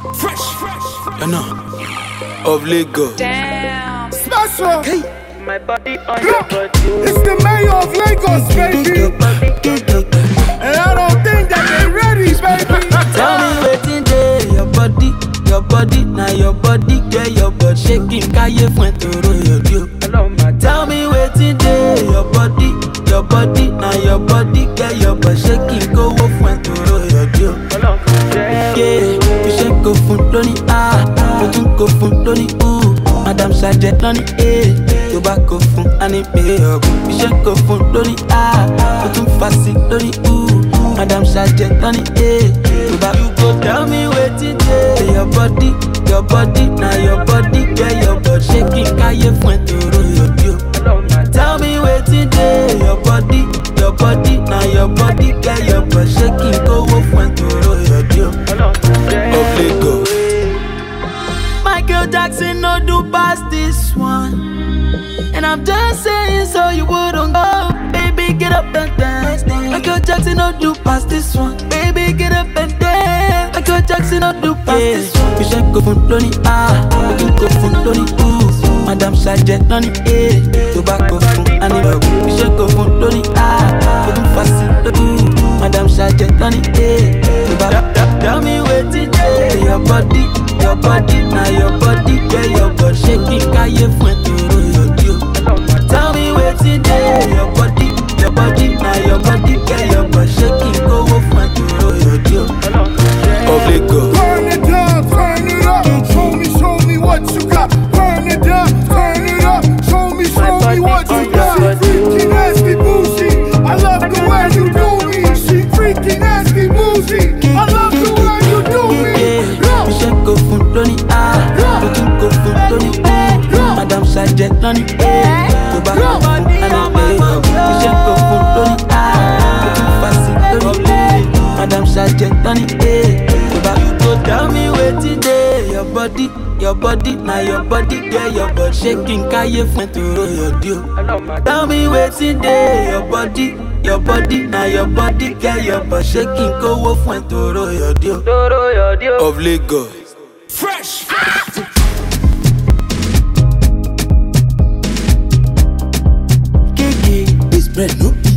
You know, of Lagos. Damn. Special. Hey. My body on your body. It's the mayor of Lagos, baby. And I don't think that they ready, baby. Tell me waiting there, your body, now your body, get your butt shaking, kaye fuen toro your dio. Tell me waiting there, your body, now your body, get your butt shaking, go fuen toro your dio. Yeah, you shake go fun loni you go fun loni Madam Sergeant loni tobacco fun anime up. You shake go fun loni you fast loni Madam Sergeant loni tobacco. You go tell me waiting there, your body, now your body, get your butt shaking, kaye fuen toro your dio. Tell me waiting there, your body, now your body, get your butt shaking, go fuen toro your dio. Of Lagos. Michael Jackson no do past this one, and I'm just saying so you wouldn't go. Baby, get up and dance. Michael Jackson no do past this one. Baby, get up and dance. Michael Jackson no do past this one. You should go fun loni you go fun loni Madam Sergeant loni tobacco fun anime. You should go fun loni you fast Madam Sergeant loni tobacco. Tell me waiting there, your body, now your body, get your butt shaking, kaye fuen toro your dio. Tell me waiting there, your body, now your body, get your butt shaking, go fuen toro your dio. Of Lagos. Turn it up, turn it up. Show me what you got. Turn it up, turn it up. Show me what you got. She freaky, nasty, bougie. I love the way you do me. She freaky, nasty, bougie. I love the way you do me. You should go fun loni you go fun loni Madam Sergeant loni tobacco fun anime. You should go fun loni you fast loni Madam Sergeant loni tobacco. You go tell me waiting there, your body, now your body, get your butt shaking, kaye fuen toro your dio. Tell me waiting there, your body, now your body, get your butt shaking, go fuen toro your dio. Of Lagos. This bread no be